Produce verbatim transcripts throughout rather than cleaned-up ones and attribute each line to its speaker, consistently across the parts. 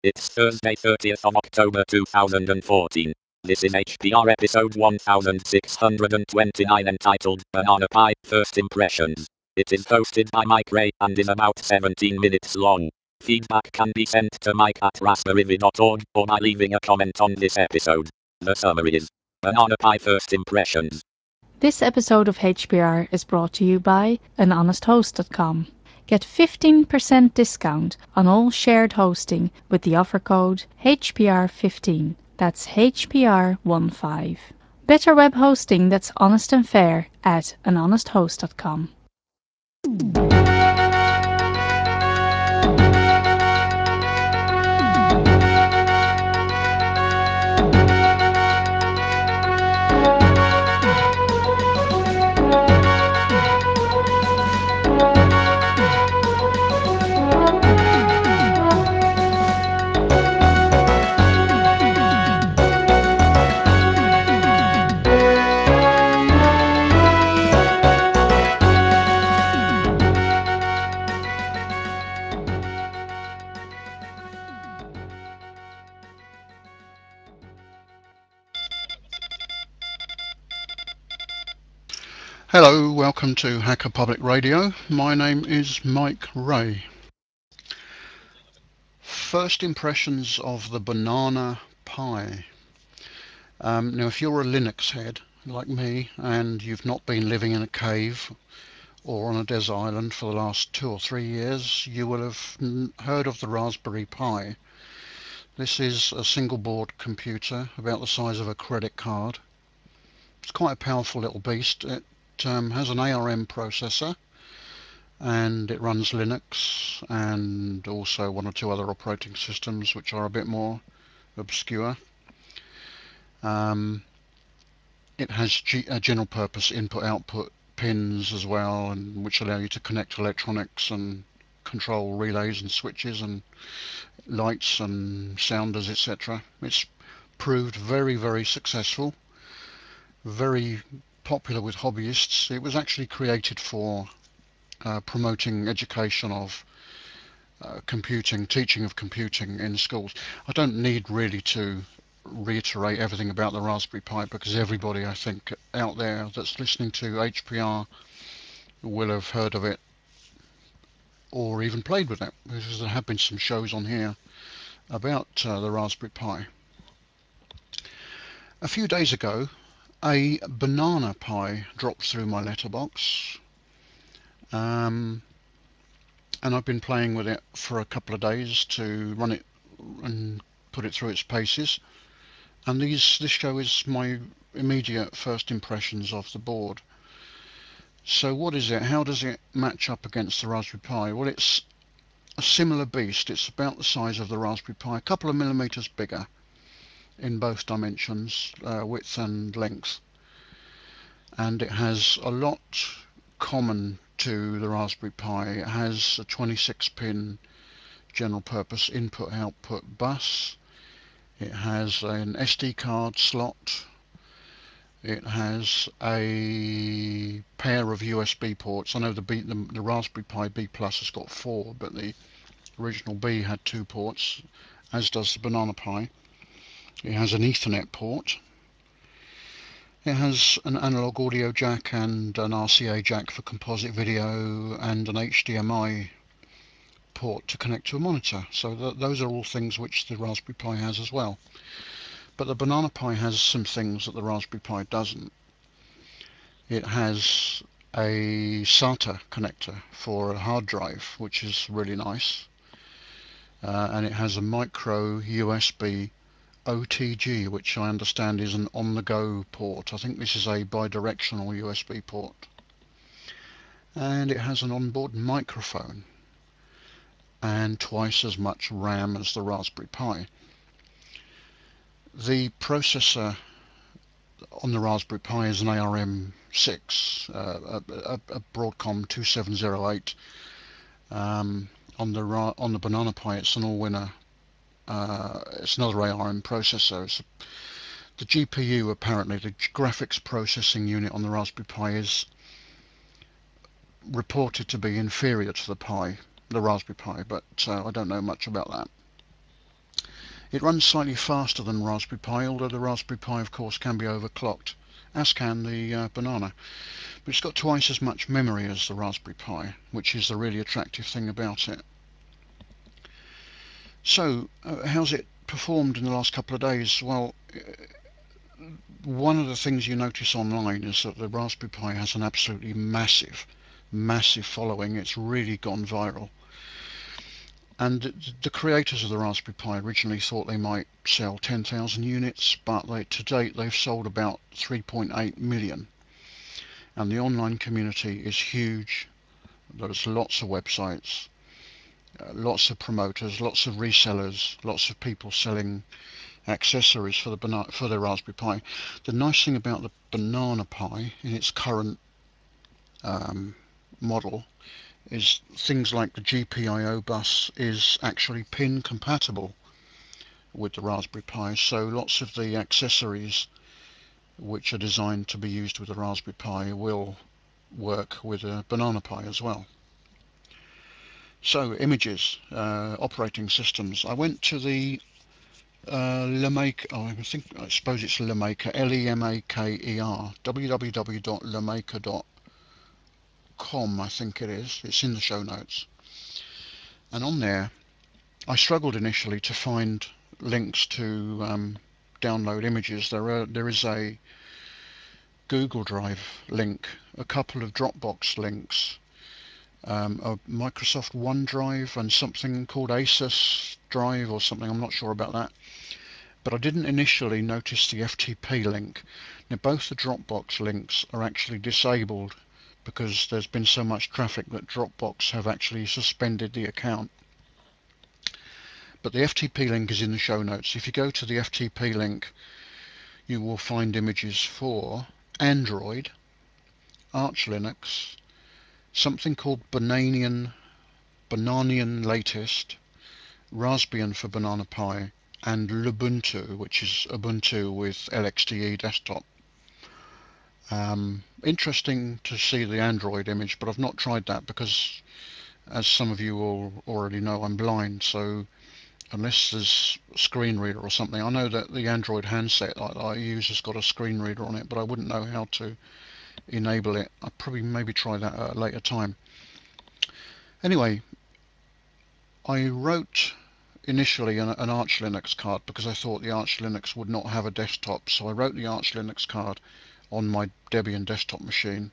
Speaker 1: It's Thursday, thirtieth of October two thousand fourteen. This is H P R episode one thousand six hundred twenty-nine entitled Banana Pie First Impressions. It is hosted by Mike Ray and is about seventeen minutes long. Feedback can be sent to mike at raspberry dot org or by leaving a comment on this episode. The summary is Banana Pie First Impressions.
Speaker 2: This episode of H P R is brought to you by an honest host dot com. Get fifteen percent discount on all shared hosting with the offer code H P R fifteen. That's H P R fifteen. Better web hosting that's honest and fair at an honest host dot com.
Speaker 3: Hello, welcome to Hacker Public Radio. My name is Mike Ray. First impressions of the Banana Pi. Um, now, if you're a Linux head like me and you've not been living in a cave or on a desert island for the last two or three years, you will have heard of the Raspberry Pi. This is a single board computer about the size of a credit card. It's quite a powerful little beast. It um, has an A R M processor, and it runs Linux and also one or two other operating systems which are a bit more obscure. Um, it has G- uh, general purpose input output pins as well, and which allow you to connect electronics and control relays and switches and lights and sounders, et cetera. It's proved very, very successful, very popular with hobbyists. It was actually created for uh, promoting education of uh, computing, teaching of computing in schools. I don't need really to reiterate everything about the Raspberry Pi because everybody, I think, out there that's listening to H P R will have heard of it or even played with it, because there have been some shows on here about uh, the Raspberry Pi. A few days ago, a Banana Pi dropped through my letterbox, um, and I've been playing with it for a couple of days to run it and put it through its paces. And these, this show is my immediate first impressions of the board. So what is it? How does it match up against the Raspberry Pi? Well, it's a similar beast. It's about the size of the Raspberry Pi, a couple of millimeters bigger in both dimensions, uh, width and length. And it has a lot common to the Raspberry Pi. It has a twenty-six pin general purpose input output bus. It has an S D card slot. It has a pair of U S B ports. I know the, B, the, the Raspberry Pi B Plus has got four, but the original B had two ports, as does the Banana Pi. It has an Ethernet port. It has an analog audio jack and an R C A jack for composite video, and an H D M I port to connect to a monitor. So th those are all things which the Raspberry Pi has as well. But the Banana Pi has some things that the Raspberry Pi doesn't. It has a SATA connector for a hard drive, which is really nice. Uh, and it has a micro U S B O T G, which I understand is an on-the-go port. I think this is a bidirectional U S B port. And it has an onboard microphone and twice as much RAM as the Raspberry Pi. The processor on the Raspberry Pi is an A R M six, uh, a, a, a Broadcom two seven zero eight. Um, on the on the Banana Pi, it's an Allwinner. Uh, it's another A R M processor. It's a, the G P U, apparently, the graphics processing unit on the Raspberry Pi, is reported to be inferior to the Pi, the Raspberry Pi, but uh, I don't know much about that. It runs slightly faster than Raspberry Pi, although the Raspberry Pi of course can be overclocked, as can the uh, Banana. But it's got twice as much memory as the Raspberry Pi, which is the really attractive thing about it. So, uh, how's it performed in the last couple of days? Well, one of the things you notice online is that the Raspberry Pi has an absolutely massive, massive following. It's really gone viral. And the creators of the Raspberry Pi originally thought they might sell ten thousand units, but they, to date they've sold about three point eight million. And the online community is huge. There's lots of websites, uh, lots of promoters, lots of resellers, lots of people selling accessories for the for the Raspberry Pi. The nice thing about the Banana Pi in its current um, model is things like the G P I O bus is actually pin compatible with the Raspberry Pi, so lots of the accessories which are designed to be used with the Raspberry Pi will work with a Banana Pi as well. So images, uh, operating systems. I went to the uh, Lemaker, oh, I think I suppose it's Lemaker, L E M A K E R, w w w dot lemaker dot com, I think it is. It's in the show notes. And on there, I struggled initially to find links to um, download images. There are there is a Google Drive link, a couple of Dropbox links, um, a Microsoft OneDrive, and something called Asus Drive or something. I'm not sure about that. But I didn't initially notice the F T P link. Now both the Dropbox links are actually disabled because there's been so much traffic that Dropbox have actually suspended the account. But the F T P link is in the show notes. If you go to the F T P link, you will find images for Android, Arch Linux, something called Bananian, Bananian Latest, Raspbian for Banana Pi, and Lubuntu, which is Ubuntu with L X D E desktop. Um, interesting to see the Android image, but I've not tried that because, as some of you all already know, I'm blind, so unless there's a screen reader or something. I know that the Android handset that I use has got a screen reader on it, but I wouldn't know how to enable it. I'll probably maybe try that at a later time. Anyway, I wrote initially an, an Arch Linux card because I thought the Arch Linux would not have a desktop, so I wrote the Arch Linux card on my Debian desktop machine,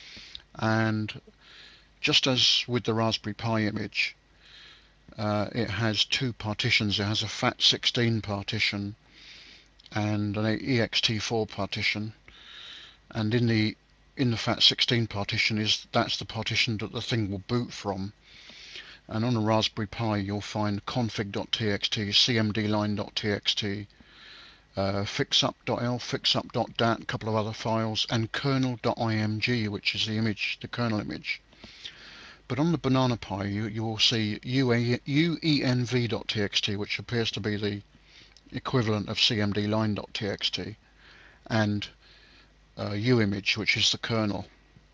Speaker 3: and just as with the Raspberry Pi image, uh, it has two partitions. It has a FAT sixteen partition and an E X T four partition, and in the in the FAT sixteen partition is that's the partition that the thing will boot from. And on a Raspberry Pi you'll find config dot t x t, c m d line dot t x t, uh, fixup dot l, fixup dot dat, a couple of other files, and kernel dot img, which is the image, the kernel image. But on the Banana Pi you, you will see u e n v dot t x t, which appears to be the equivalent of c m d line dot t x t, and uh, uimage, which is the kernel.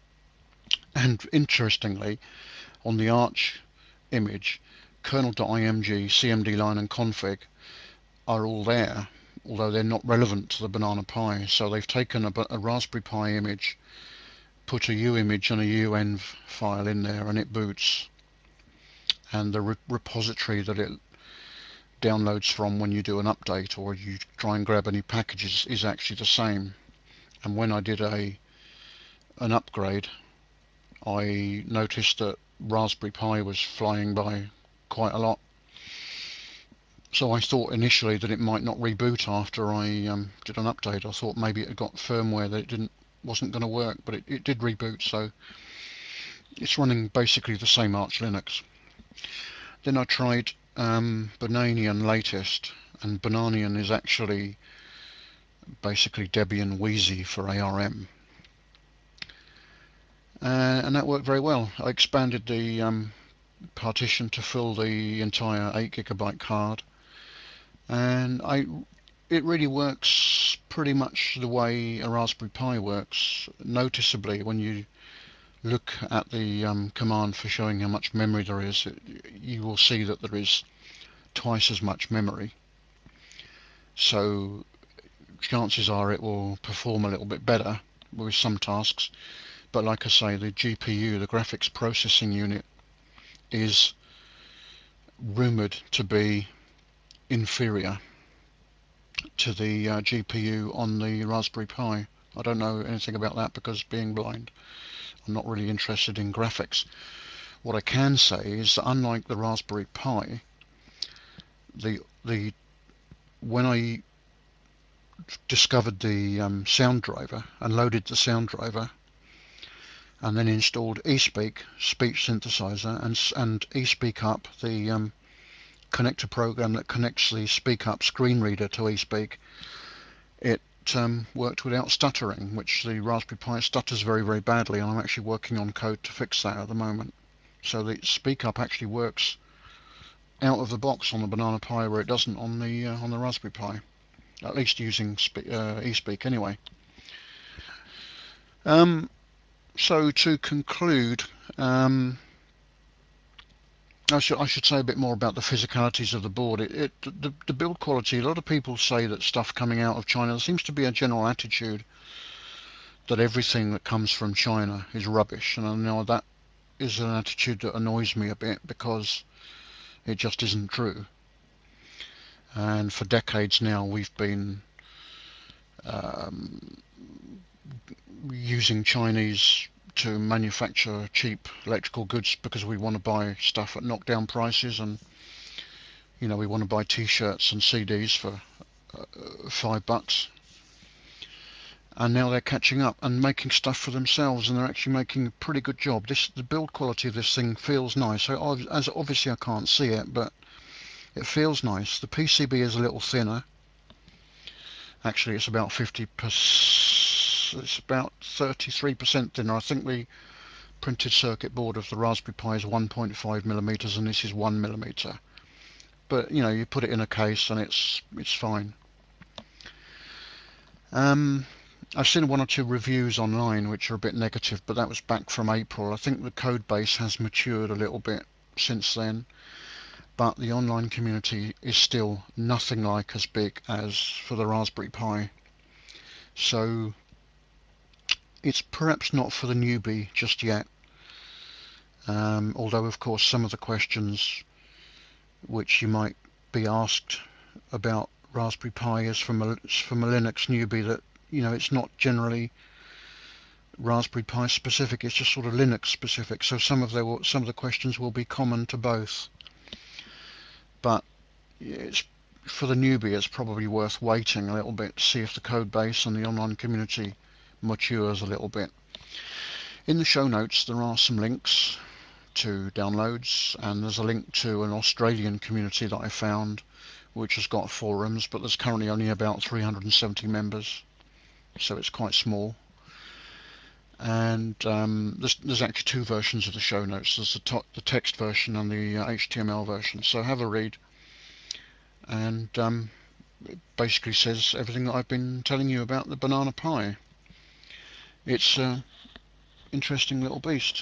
Speaker 3: And interestingly, on the Arch image, kernel dot img, C M D line, and config are all there, although they're not relevant to the Banana Pi. So they've taken a, a Raspberry Pi image, put a uimage and a unv file in there, and it boots. And the re repository that it downloads from when you do an update or you try and grab any packages is actually the same. And when I did a an upgrade, I noticed that Raspberry Pi was flying by quite a lot. So I thought initially that it might not reboot after I um, did an update. I thought maybe it had got firmware that it didn't wasn't going to work, but it, it did reboot, so it's running basically the same Arch Linux. Then I tried um, Bananian Latest, and Bananian is actually basically Debian Wheezy for A R M. Uh, and that worked very well. I expanded the um, partition to fill the entire eight gigabyte card, and I it really works pretty much the way a Raspberry Pi works. Noticeably, when you look at the um, command for showing how much memory there is, it, you will see that there is twice as much memory. So chances are it will perform a little bit better with some tasks. But like I say, the G P U, the graphics processing unit, is rumoured to be inferior to the uh, G P U on the Raspberry Pi. I don't know anything about that because, being blind, I'm not really interested in graphics. What I can say is that unlike the Raspberry Pi, the the when I discovered the um, sound driver and loaded the sound driver and then installed eSpeak speech synthesizer and and eSpeakUp, the um, connector program that connects the SpeakUp screen reader to eSpeak, it um, worked without stuttering, which the Raspberry Pi stutters very, very badly, and I'm actually working on code to fix that at the moment. So the SpeakUp actually works out of the box on the Banana Pi where it doesn't on the uh, on the Raspberry Pi, at least using Spe- uh, eSpeak anyway. Um, so to conclude, um, I should, I should say a bit more about the physicalities of the board. It, it the, the build quality. A lot of people say that stuff coming out of China. There seems to be a general attitude that everything that comes from China is rubbish, and I know that is an attitude that annoys me a bit because it just isn't true. And for decades now, we've been um, using Chinese to manufacture cheap electrical goods because we want to buy stuff at knockdown prices, and you know we want to buy T-shirts and C Ds for uh, five bucks. And now they're catching up and making stuff for themselves, and they're actually making a pretty good job. This the build quality of this thing feels nice. So as obviously I can't see it, but it feels nice. The P C B is a little thinner. Actually, it's about fifty percent. It's about thirty-three percent thinner. I think the printed circuit board of the Raspberry Pi is one point five millimeters, and this is one millimeter. But you know, you put it in a case, and it's it's fine. Um, I've seen one or two reviews online which are a bit negative, but that was back from April. I think the code base has matured a little bit since then, but the online community is still nothing like as big as for the Raspberry Pi. So it's perhaps not for the newbie just yet, um, although of course some of the questions which you might be asked about Raspberry Pi is from a, from a Linux newbie that, you know, it's not generally Raspberry Pi specific, it's just sort of Linux specific, so some of the some of the questions will be common to both. But it's for the newbie, it's probably worth waiting a little bit to see if the code base and the online community matures a little bit. In the show notes there are some links to downloads, and there's a link to an Australian community that I found which has got forums, but there's currently only about three hundred seventy members, so it's quite small. And um, there's, there's actually two versions of the show notes. There's the, to the text version and the uh, H T M L version. So have a read, and um, it basically says everything that I've been telling you about the Banana Pi. It's an interesting little beast.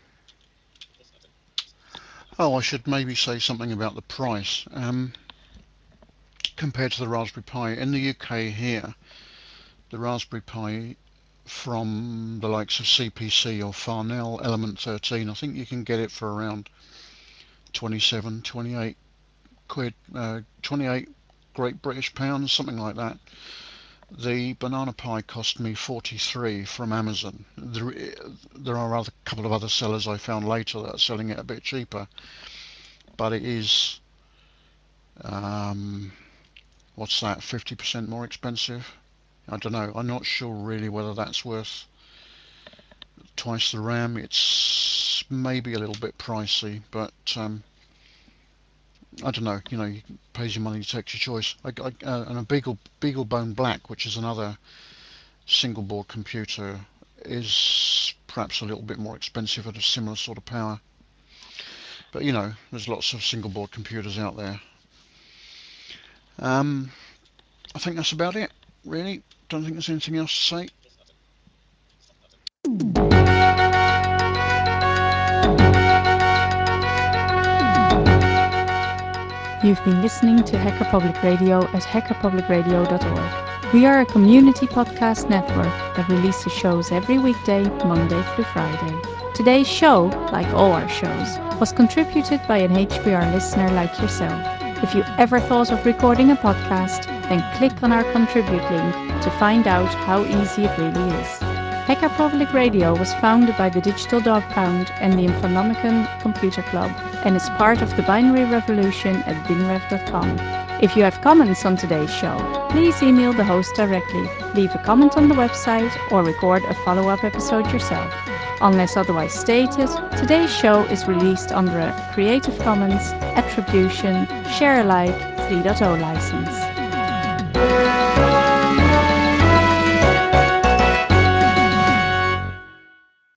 Speaker 3: Oh, I should maybe say something about the price. Um, compared to the Raspberry Pi, in the U K here, the Raspberry Pi from the likes of C P C or Farnell Element thirteen, I think you can get it for around twenty-seven, twenty-eight quid, uh, twenty-eight Great British pounds, something like that. The Banana Pi cost me forty-three from Amazon. There, there are a couple of other sellers I found later that are selling it a bit cheaper, but it is, um, what's that, fifty percent more expensive? I don't know. I'm not sure really whether that's worth twice the RAM. It's maybe a little bit pricey, but um, I don't know. You know, you pays your money, you take your choice. I, I, uh, and a Beagle BeagleBone Black, which is another single board computer, is perhaps a little bit more expensive at a similar sort of power. But you know, there's lots of single board computers out there. Um, I think that's about it, really. Don't think there's anything else to say.
Speaker 2: You've been listening to Hacker Public Radio at hacker public radio dot org. We are a community podcast network that releases shows every weekday, Monday through Friday. Today's show, like all our shows, was contributed by an H P R listener like yourself. If you ever thought of recording a podcast, then click on our contribute link to find out how easy it really is. Hacker Public Radio was founded by the Digital Dog Pound and the Infonomicon Computer Club and is part of the Binary Revolution at binrev dot com. If you have comments on today's show, please email the host directly, leave a comment on the website, or record a follow-up episode yourself. Unless otherwise stated, today's show is released under a Creative Commons Attribution Share Alike three point oh license.